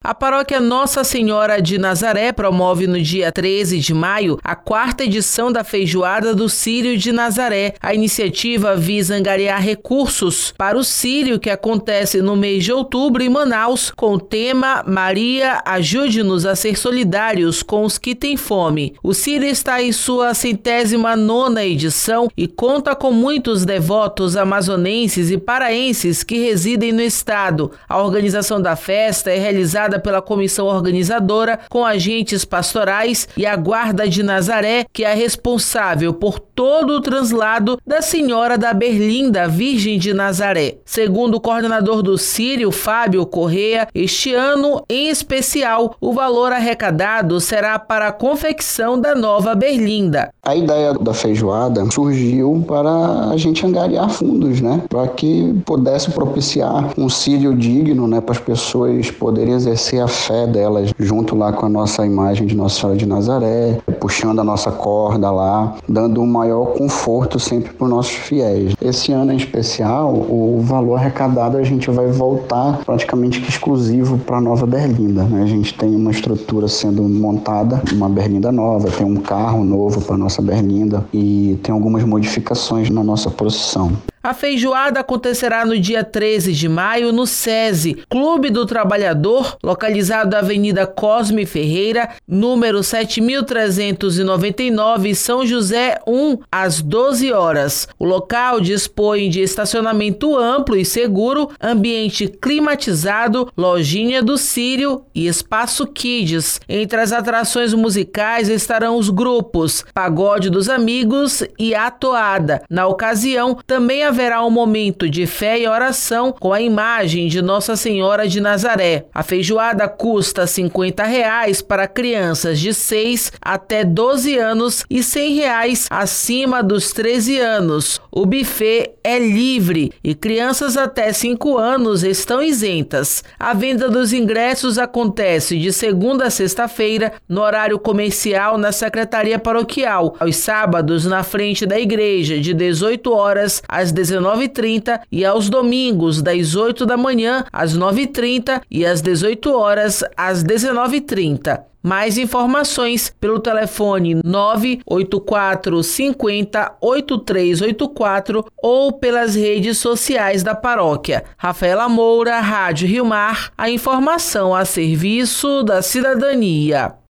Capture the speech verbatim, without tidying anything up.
A paróquia Nossa Senhora de Nazaré promove no dia treze de maio a quarta edição da Feijoada do Círio de Nazaré. A iniciativa visa angariar recursos para o Círio, que acontece no mês de outubro em Manaus, com o tema Maria, ajude-nos a ser solidários com os que têm fome. O Círio está em sua centésima nona edição e conta com muitos devotos amazonenses e paraenses que residem no estado. A organização da festa é realizada pela comissão organizadora, com agentes pastorais e a Guarda de Nazaré, que é responsável por todo o translado da Senhora da Berlinda Virgem de Nazaré. Segundo o coordenador do Círio, Fábio Correia, este ano, em especial, o valor arrecadado será para a confecção da nova Berlinda. A ideia da feijoada surgiu para a gente angariar fundos, né? Para que pudesse propiciar um círio digno, né? Para as pessoas poderem exercer a fé delas junto lá com a nossa imagem de Nossa Senhora de Nazaré, puxando a nossa corda lá, dando um maior conforto sempre para os nossos fiéis. Esse ano em especial, o valor arrecadado a gente vai voltar praticamente exclusivo para a nova Berlinda, né? A gente tem uma estrutura sendo montada, uma Berlinda nova, tem um carro novo para a nossa Berlinda e tem algumas modificações na nossa procissão. A feijoada acontecerá no dia treze de maio no SESI, Clube do Trabalhador, localizado na Avenida Cosme Ferreira, número sete mil trezentos e noventa e nove, São José um, às doze horas. O local dispõe de estacionamento amplo e seguro, ambiente climatizado, lojinha do Círio e espaço Kids. Entre as atrações musicais estarão os grupos Pagode dos Amigos e A Toada. Na ocasião, também haverá um momento de fé e oração com a imagem de Nossa Senhora de Nazaré. A feijoada custa cinquenta reais para crianças de seis até doze anos e cem reais acima dos treze anos. O buffet é livre e crianças até cinco anos estão isentas. A venda dos ingressos acontece de segunda a sexta-feira no horário comercial na Secretaria Paroquial, aos sábados na frente da igreja de dezoito horas às dezenove e trinta e aos domingos das oito da manhã às nove e trinta e às dezoito horas às dezenove e trinta. Mais informações pelo telefone nove oito quatro cinco zero oito três oito quatro ou pelas redes sociais da paróquia. Rafaela Moura, Rádio Rio Mar, a informação a serviço da cidadania.